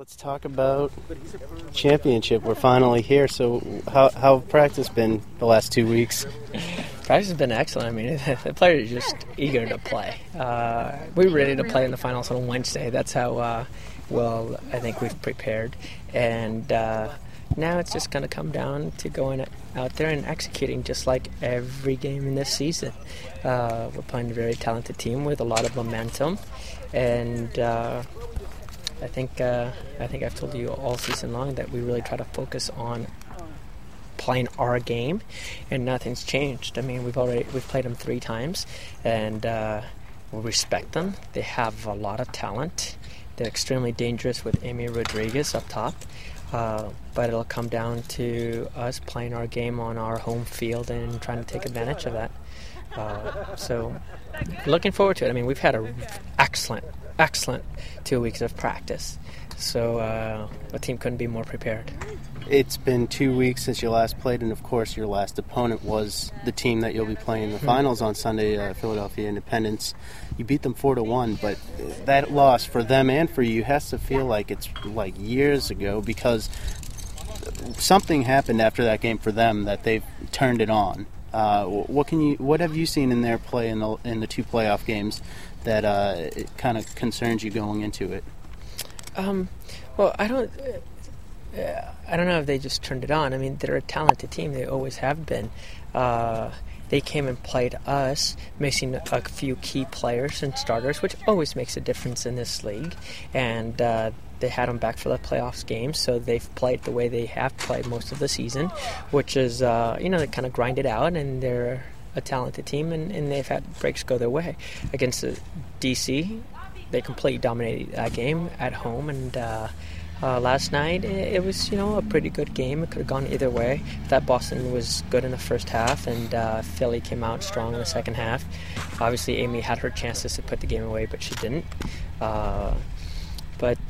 Let's talk about championship. We're finally here. So how practice been the last 2 weeks? Practice has been excellent. I mean, the players are just eager to play. We were ready to play in the finals on Wednesday. That's how well I think we've prepared. And now it's just going to come down to going out there and executing just like every game in this season. We're playing a very talented team with a lot of momentum. And I think I've told you all season long that we really try to focus on playing our game, and nothing's changed. I mean, we've played them 3 times, and we respect them. They have a lot of talent. They're extremely dangerous with Amy Rodriguez up top, but it'll come down to us playing our game on our home field and trying to take advantage of that. So looking forward to it. I mean, we've had an excellent 2 weeks of practice, so the team couldn't be more prepared. It's been 2 weeks since you last played, and of course your last opponent was the team that you'll be playing in the finals on Sunday, Philadelphia Independence. You beat them 4-1, but that loss for them and for you has to feel like it's like years ago, because something happened after that game for them that they've turned it on. What have you seen in their play in the 2 playoff games that it kind of concerns you going into it? Well, I don't know if they just turned it on. I mean, they're a talented team. They always have been. They came and played us, missing a few key players and starters, which always makes a difference in this league. And they had them back for the playoffs games, so they've played the way they have played most of the season, which is, they kind of grind it out, and they're a talented team, and they've had breaks go their way. Against the DC, they completely dominated that game at home, and last night it was, a pretty good game. It could have gone either way. That Boston was good in the first half, and Philly came out strong in the second half. Obviously, Amy had her chances to put the game away, but she didn't. But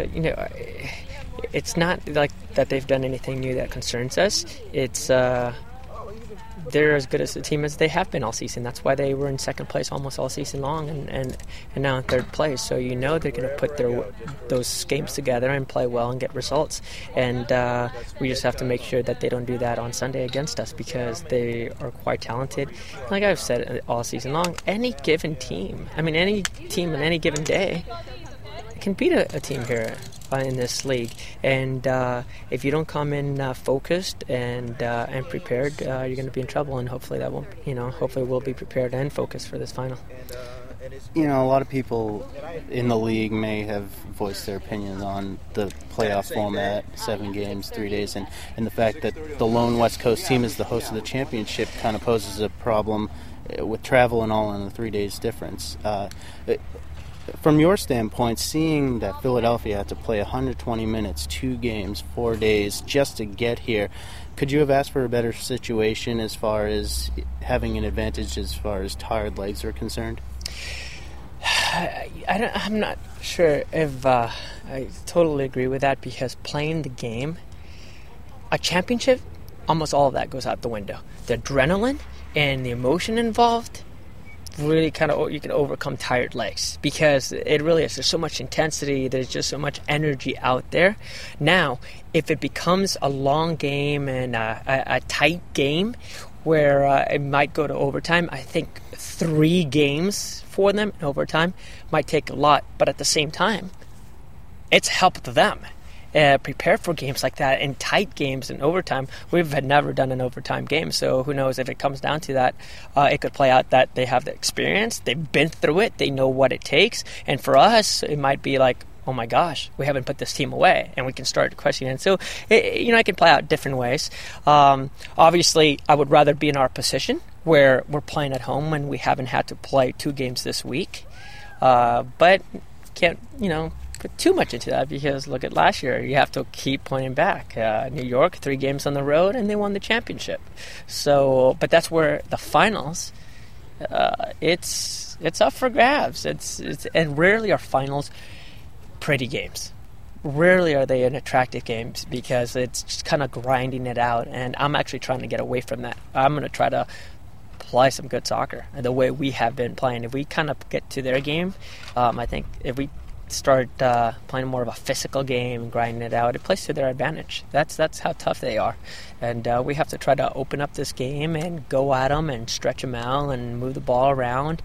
it's not like that they've done anything new that concerns us. It's they're as good as a team as they have been all season. That's why they were in second place almost all season long, and now in third place. So they're going to put those games together and play well and get results. And we just have to make sure that they don't do that on Sunday against us, because they are quite talented. Like I've said all season long, any given team, any team on any given day can beat a team here in this league, and if you don't come in focused and prepared, you're going to be in trouble. And hopefully that won't. Hopefully we'll be prepared and focused for this final. A lot of people in the league may have voiced their opinions on the playoff format, 7 games, 3 days, and the fact that the lone West Coast team is the host of the championship kind of poses a problem with travel and all, in the 3 days difference. From your standpoint, seeing that Philadelphia had to play 120 minutes, 2 games, 4 days just to get here, could you have asked for a better situation as far as having an advantage as far as tired legs are concerned? I'm not sure if I totally agree with that, because playing the game, a championship, almost all of that goes out the window. The adrenaline and the emotion involved, really you can overcome tired legs, because it really is. There's so much intensity. There's just so much energy out there. Now, if it becomes a long game and a tight game where it might go to overtime, I think 3 games for them in overtime might take a lot. But at the same time, it's helped them prepare for games like that, in tight games in overtime. We've never done an overtime game, so who knows if it comes down to that. It could play out that they have the experience, they've been through it, they know what it takes, and for us it might be like, oh my gosh, we haven't put this team away, and we can start questioning it. So it can play out different ways. Obviously I would rather be in our position where we're playing at home and we haven't had to play 2 games this week, but can't put too much into that, because look at last year. You have to keep pointing back. New York, 3 games on the road, and they won the championship. So, but that's where the finals, it's up for grabs. And rarely are finals pretty games. Rarely are they an attractive games, because it's just kind of grinding it out. And I'm actually trying to get away from that. I'm going to try to play some good soccer the way we have been playing. If we kind of get to their game, I think if we start playing more of a physical game and grinding it out, it plays to their advantage. That's how tough they are. And we have to try to open up this game and go at them and stretch them out and move the ball around.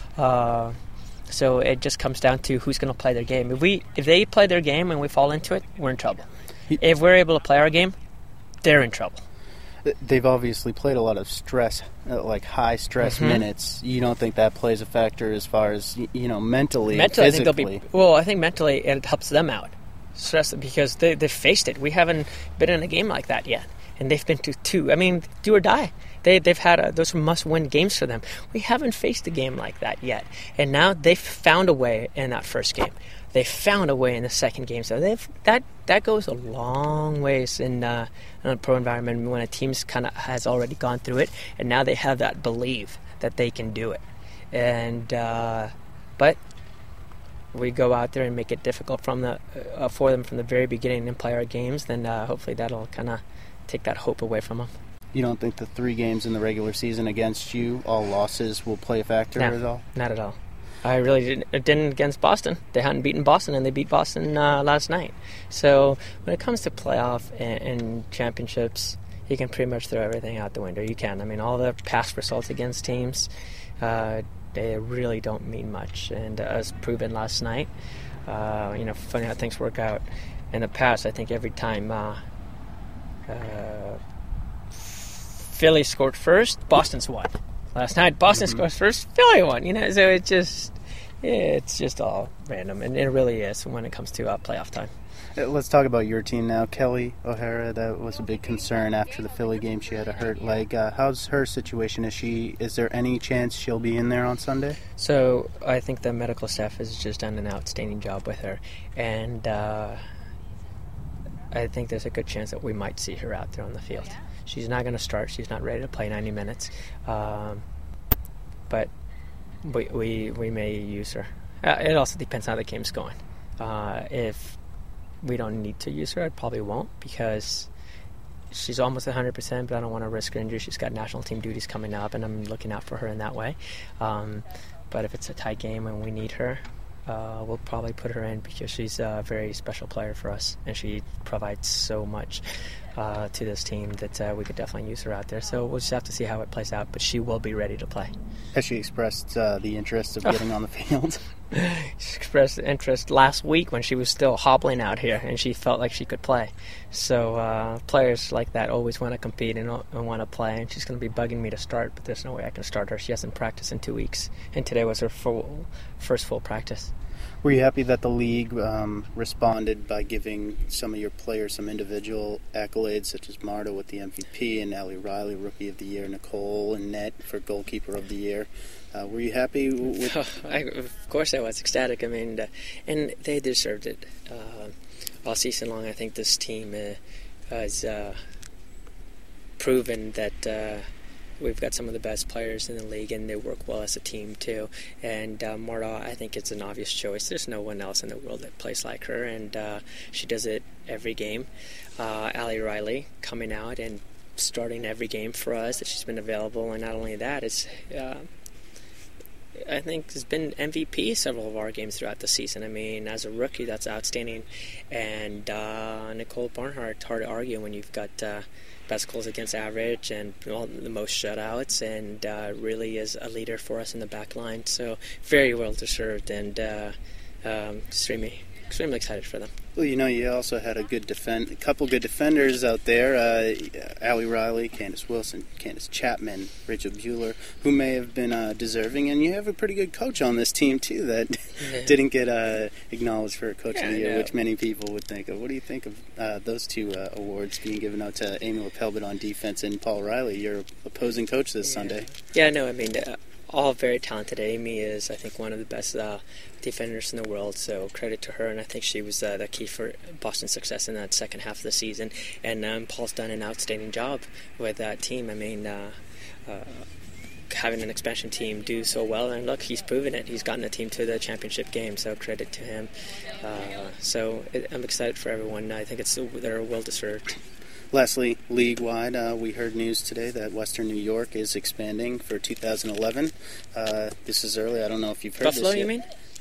So it just comes down to who's going to play their game. If they play their game and we fall into it, we're in trouble. If we're able to play our game, they're in trouble. They've obviously played a lot of stress, like high-stress minutes. You don't think that plays a factor as far as, mentally and physically? I think mentally it helps them out. Stress, because they've faced it. We haven't been in a game like that yet. And they've been to two. I mean, do or die. They've had those must-win games for them. We haven't faced a game like that yet. And now they've found a way in that first game. They found a way in the second game. So that goes a long ways in a pro environment when a team's kind of has already gone through it, and now they have that belief that they can do it. And but we go out there and make it difficult for them from the very beginning and play our games, then hopefully that'll kind of take that hope away from them. You don't think the 3 games in the regular season against you, all losses, will play a factor at all? Not at all. I really didn't against Boston. They hadn't beaten Boston, and they beat Boston last night. So when it comes to playoff and championships, you can pretty much throw everything out the window. You can. I mean, all the past results against teams, they really don't mean much. And as proven last night, funny how things work out. In the past, I think every time Philly scored first, Boston's won. Last night, Boston scores first, Philly won. So it's just all random, and it really is when it comes to playoff time. Let's talk about your team now. Kelly O'Hara, that was a big concern after the Philly game. She had a hurt leg. How's her situation? Is there any chance she'll be in there on Sunday? So I think the medical staff has just done an outstanding job with her, and I think there's a good chance that we might see her out there on the field. She's not going to start. She's not ready to play 90 minutes. But we may use her. It also depends how the game's going. If we don't need to use her, I probably won't, because she's almost 100%, but I don't want to risk her injury. She's got national team duties coming up, and I'm looking out for her in that way. But if it's a tight game and we need her, we'll probably put her in, because she's a very special player for us, and she provides so much to this team that we could definitely use her out there. So we'll just have to see how it plays out, but she will be ready to play. Has she expressed the interest of getting on the field? She expressed interest last week when she was still hobbling out here, and she felt like she could play. So players like that always want to compete and want to play, and she's going to be bugging me to start, but there's no way I can start her. She hasn't practiced in 2 weeks, and today was her first full practice. Were you happy that the league responded by giving some of your players some individual accolades, such as Marta with the MVP and Allie Riley, Rookie of the Year, Nicole and Net for Goalkeeper of the Year? Were you happy with... Of course I was ecstatic. I mean, and they deserved it. All season long, I think this team has proven that we've got some of the best players in the league, and they work well as a team too. And Marta, I think it's an obvious choice. There's no one else in the world that plays like her, and she does it every game. Allie Riley coming out and starting every game for us that she's been available, and not only that, it's I think has been MVP several of our games throughout the season. I mean, as a rookie, that's outstanding. And Nicole Barnhart, hard to argue when you've got best goals against average and the most shutouts, and really is a leader for us in the back line. So very well deserved, and extremely excited for them. Well, you also had a couple good defenders out there. Allie Riley, Candace Wilson, Candace Chapman, Rachel Bueller, who may have been deserving. And you have a pretty good coach on this team, too, that didn't get acknowledged for Coach of the Year, which many people would think of. What do you think of those two awards being given out to Amy LaPelbit on defense and Paul Riley, your opposing coach this Sunday? Yeah, no, I mean... all very talented. Amy is, I think, one of the best defenders in the world, so credit to her, and I think she was the key for Boston's success in that second half of the season. And Paul's done an outstanding job with that team. I mean, having an expansion team do so well, and look, he's proven it. He's gotten the team to the championship game, so credit to him. I'm excited for everyone. I think they're well-deserved. Lastly, league-wide, we heard news today that Western New York is expanding for 2011. This is early. I don't know if you've heard Buffalo, this yet. you mean?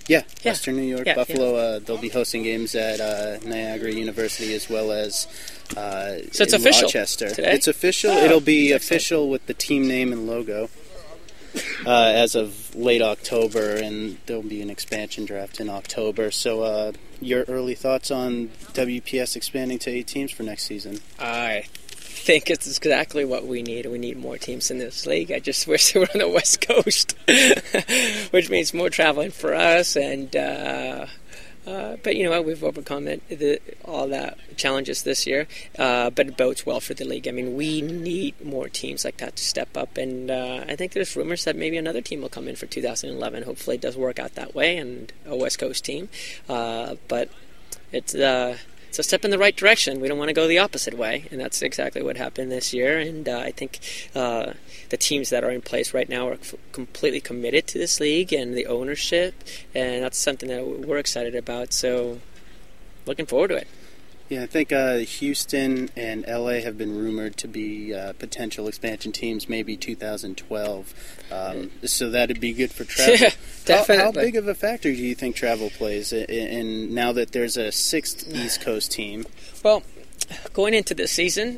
Yeah, Western New York, Yeah, Buffalo. They'll be hosting games at Niagara University as well as So it's in official Rochester. today? It's official. It'll be official with the team name and logo as of late October, and there'll be an expansion draft in October. So your early thoughts on WPS expanding to 8 teams for next season? I think it's exactly what we need. We need more teams in this league. I just wish they were on the West Coast, which means more traveling for us. And but you know what? We've overcome all that challenges this year. But it bodes well for the league. I mean, we need more teams like that to step up. And I think there's rumors that maybe another team will come in for 2011. Hopefully, it does work out that way, and a West Coast team. But it's a step in the right direction. We don't want to go the opposite way, and that's exactly what happened this year. And I think the teams that are in place right now are completely committed to this league and the ownership, and that's something that we're excited about. So, looking forward to it. Yeah, I think Houston and LA have been rumored to be potential expansion teams, maybe 2012. So that'd be good for travel. Definitely. How big of a factor do you think travel plays in now that there's a 6th East Coast team? Well, going into this season,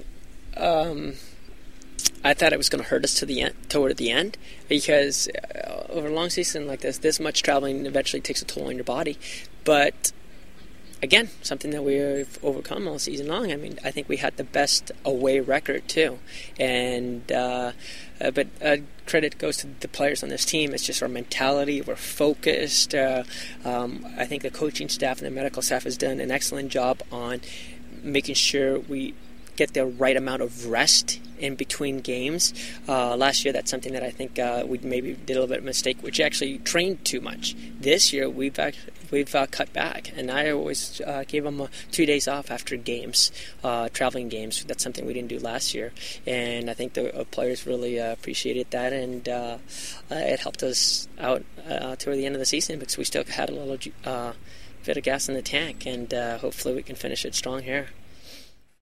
I thought it was going to hurt us toward the end, because over a long season like this much traveling eventually takes a toll on your body. But again, something that we've overcome all season long. I mean, I think we had the best away record too, and but credit goes to the players on this team. It's just our mentality. We're focused. I think the coaching staff and the medical staff has done an excellent job on making sure we get the right amount of rest in between games. Last year, that's something that I think we maybe did a little bit of a mistake, which actually trained too much. This year, we've cut back, and I always gave them 2 days off after games, traveling games. That's something we didn't do last year, and I think the players really appreciated that, and it helped us out toward the end of the season, because we still had a little bit of gas in the tank, and hopefully we can finish it strong here.